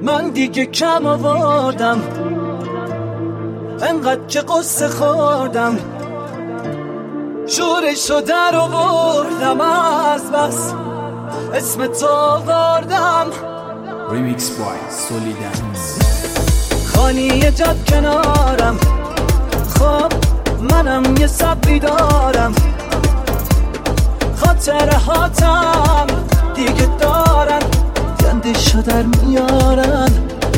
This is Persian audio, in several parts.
من دیگه کم آوردم، انقدر که قصه خوردم، شورشو در آوردم، از بس اسم تو آوردم. ریمیکس بای سولیدنس. خانی جد کنارم، خب منم یه صبری دارم، خاطره هاتم دیگه دارن، گندشو در میارن.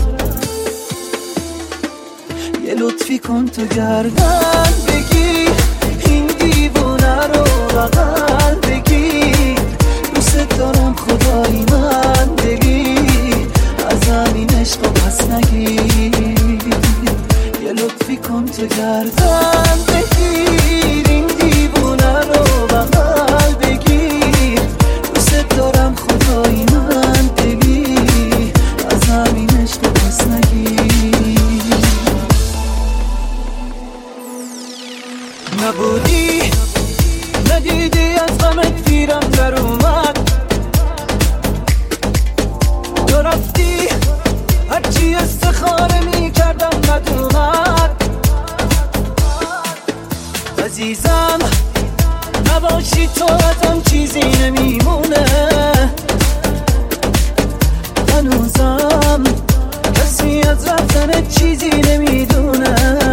یه لطفی کن تو گردن بگیر، این دیوونه رو بغل بگیر، دوست دارم خدایی من بگیر، از همین عشق پس نگیر. یه لطفی کن تو گردن بگیر، این دیوونه رو بغل بگیر، دوست دارم خدایی من بگیر، از همین عشق پس نگیر. نبودی ندیدی از غمت تیرم در اومد، تو رفتی هرچی استخاره می کردم بد اومد. عزیزم نباشی تو ازم چیزی نمیمونه، هنوزم کسی از رفتن چیزی نمیدونه.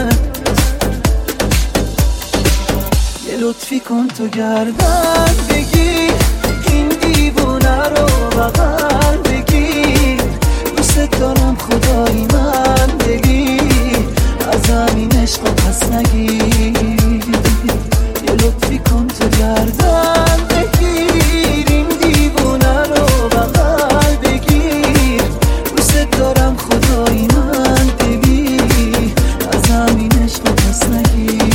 یه لطفی کن تو گردن بگیر، این دیوونه رو بغل بگیر، دوست دارم خدایی من بگیر، از همین عشق پس نگیر. یه لطفی کن تو گردن بگیر، این دیوونه رو بغل بگیر، دوست دارم خدایی من بگیر، از همین عشق پس نگیر.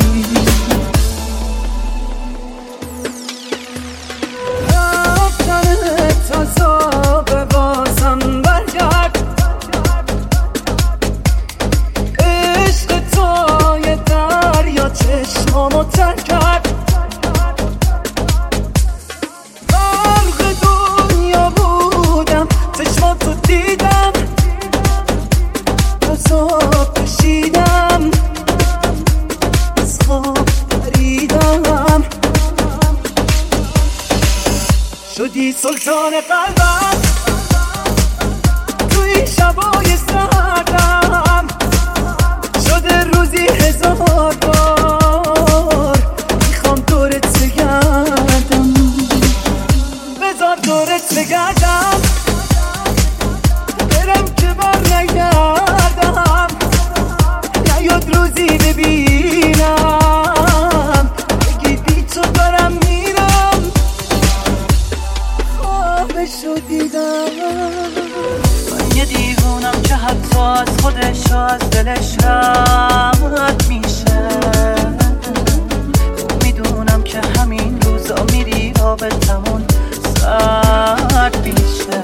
چشمامو ترک کرد، غرق دنیا بودم، چشماتو دیدم، عذاب کشیدم، از خواب پریدم، شدی سلطان قلبم توی شبای سردم، شده روزی هزار بار میخوام دورت بگردم، بذار دورت بگردم، برم که بر نگردم، نیاد روزی ببینم بگی بی تو دارم میرم، خوابشو دیدم. من یه دیوونم که حتی از خودش و از دلش رد میشه، خوب میدونم که همین روزا میری آبتمون سرد میشه.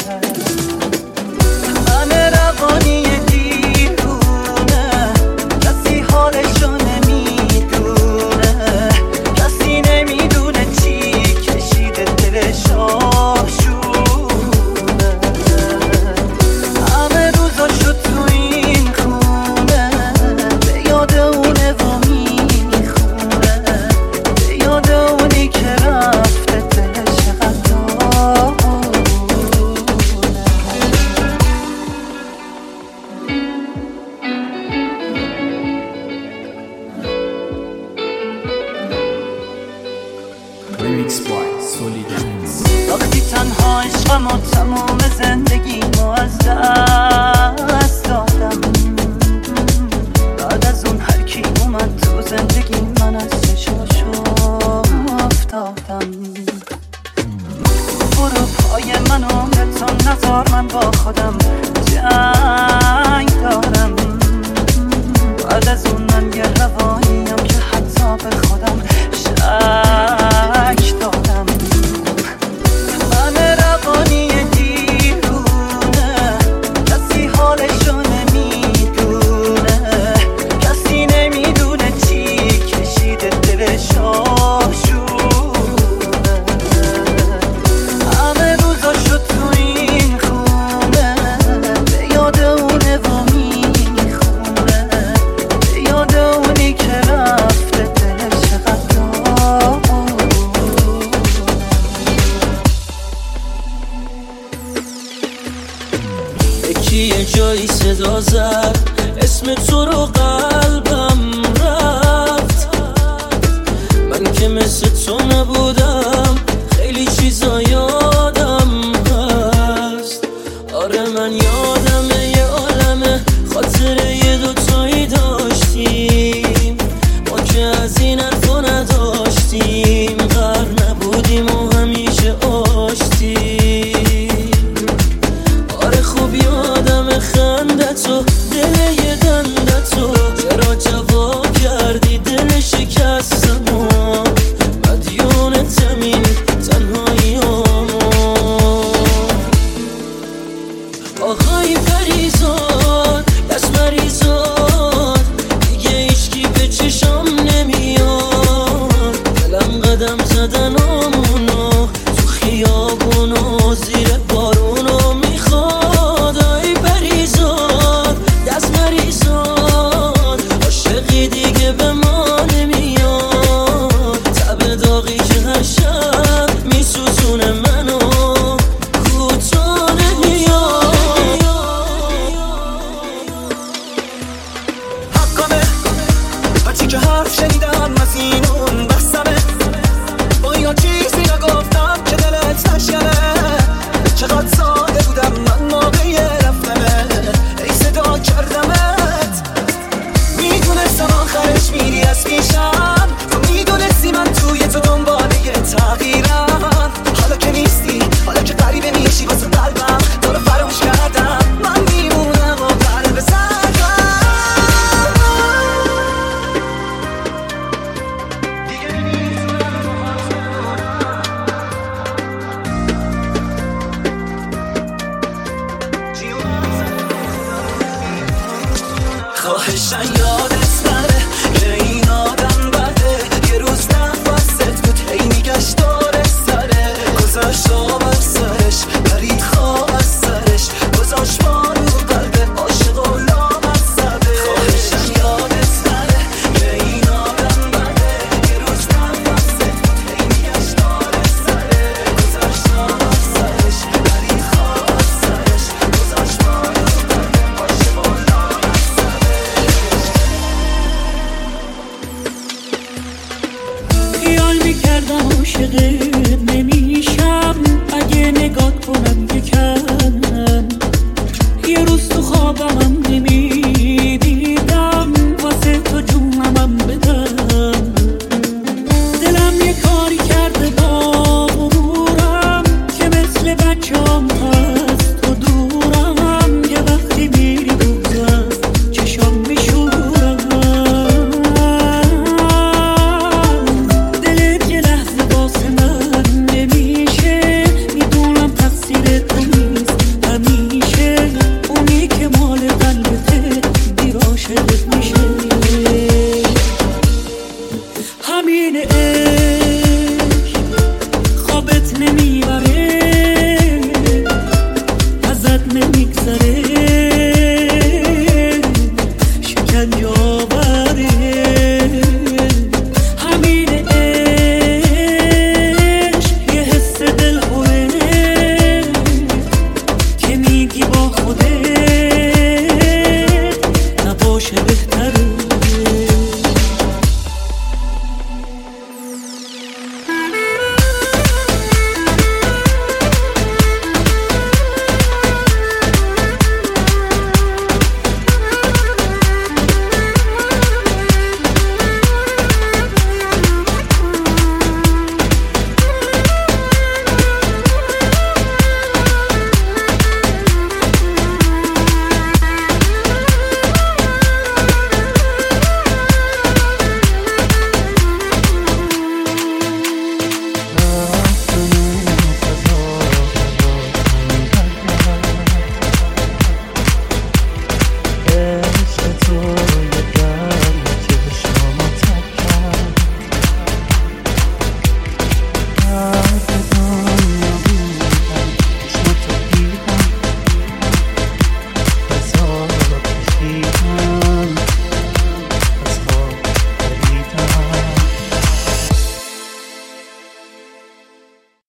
همه روانی دیوونه، کسی حالشو نمیدونه، کسی نمیدونه چی کشیده دلش آشونه. همه روزاشو تو این خونه به یاد اونه و میخونه، به یاد اونی که رفته دلش چقدر ریمیکس بای سولیدنس. وقتی تنها عشقم و تموم زندگیمو از دست دادم، بعد از اون هر کی اومد تو زندگی من از چشاشو افتادم. برو پای من عمرتون نذار من با خودم جنگ دارم، بعد از اون من یه روانیم که حتی به خودم شک دادم. همه روانی دیرونه، کسی حالشو نمیدونه، کسی نمیدونه چی کشیده دلش آشونه. همه روزاشو تو این خونه یکی یه جایی صدا زد اسم تو رو قلبم رفت. من که مثل تو نبودم خیلی چیزا یادم هست. آره من یادمه یه عالمه خاطره یه دوتایی داشتیم ما که از این حرفا نداشتیم. غر نبودیم و همیشه آشتیم. آره خوب یادمه خندتو دل یه دندتو چرا جواب کردی دل شکستمو مدیونتم این تنهاییامو. آقای فریزاد دست مریزاد دیگه هیچکی به چشم نمیاد. دلم قدم زدنامونو تو خیابونو زیر بارونو میخواد. آی فریزاد دست مریزاد عاشقی دیگه به ما نمیاد. تب داغی که هر شب میسوزونه منو کوتاه نمیاد. حقمه هرچی که حرف شنیدم از این اون بحثمه. با یا چیزی نگفتم که دلت نشکنه. چقدر ساده بودم من موقعی رفتمه ای صدا کردمت. میدونستم آخرش میری از پیشم. تو میدونستی من توی تو دنباله تغییرم. حالا که نیستی حالا که غریبه میشی واسه قلبم تو رو فراموش کردم. من میمونم و قلب زدم خواهشن یادت نره که این آدم بده. یه روز نفست بود هی میگشت داره سره. گذاشت آب از سرش برید خواب از سرش. گذاشت ما رو قلب عاشق و لام از زده. خواهشن یادت نره که این آدم بده. یه روز نفست بود هی میگشت داره سره. گذاشت آب از سرش برید خواب از سرش. گذاشت ما رو قلب عاشق و لام از زده. خیال میکردم عاشقت نمیشم اگه نگاه کنم یکم. یه روز تو خوابم نمیدیدم واسه تو جونم بدم. دلم یه کاری کرده با غرورم که مثل بچه‌ام